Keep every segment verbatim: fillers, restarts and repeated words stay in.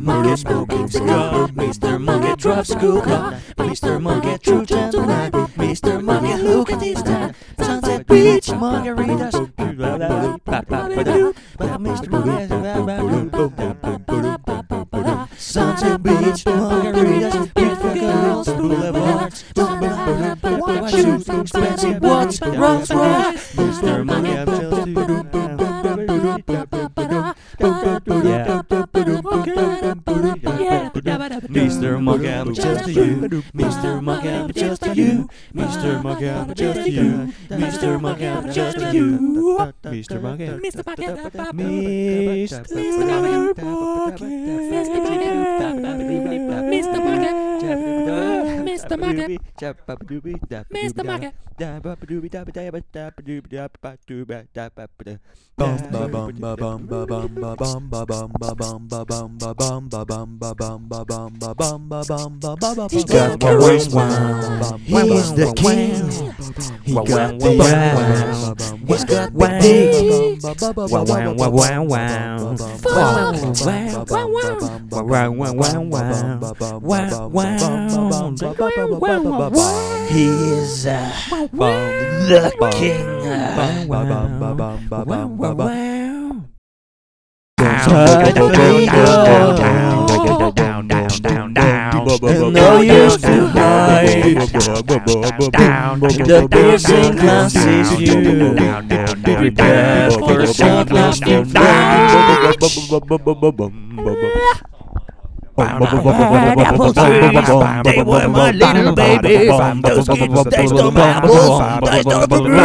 Monkey smoking cigar. Mister Monkey drops a cool car. Mister Monkey true gentleman. Mister Monkey look at this time. Sunset Beach margaritas. Mister Monkey Sunset Beach margaritas. Beautiful girls, boulevards. White shoes, expensive watch, Rolls Royce. Mister Monkey, I'm just too. Yeah. Mister Monkey, I'm just to you. Mister Monkey, I'm just to you. Mister Monkey, I'm just to you. Mister Monkey, I'm just to you. Mister Monkey, Mister Monkey, Mister Mister Monkey, Mister Monkey, Mister Monkey. He got the ring wow. He's the king. He got the wow. He's got the dick. Wow wow wow wow wow. Wow wow wow wow wow wow wow. He is uh, the king. Wow wow wow wow. Down, down, down, down, down, down. And no use to hide. The piercing glasses you prepared for some last you They were my little babies. Those kids, they stole my apples. They stole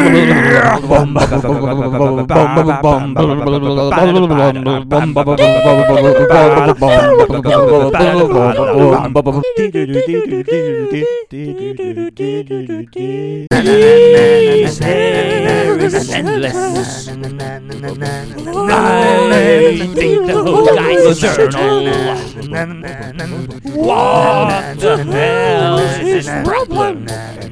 endless. I think the whole guy's eternal. What the hell is his problem?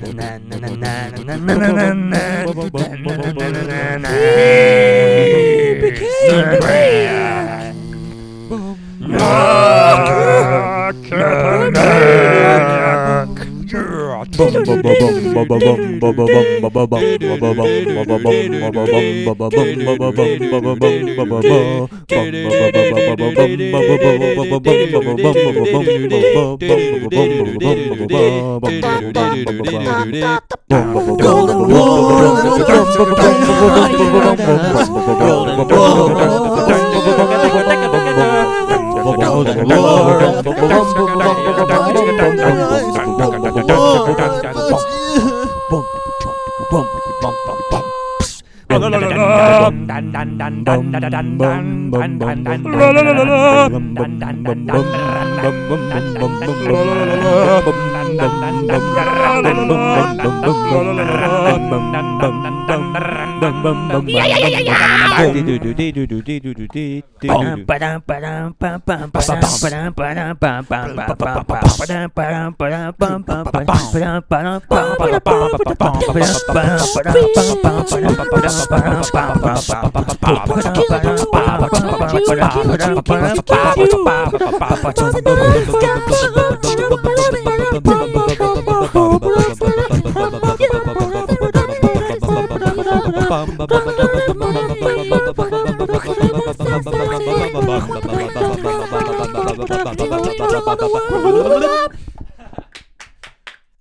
He became man. Golden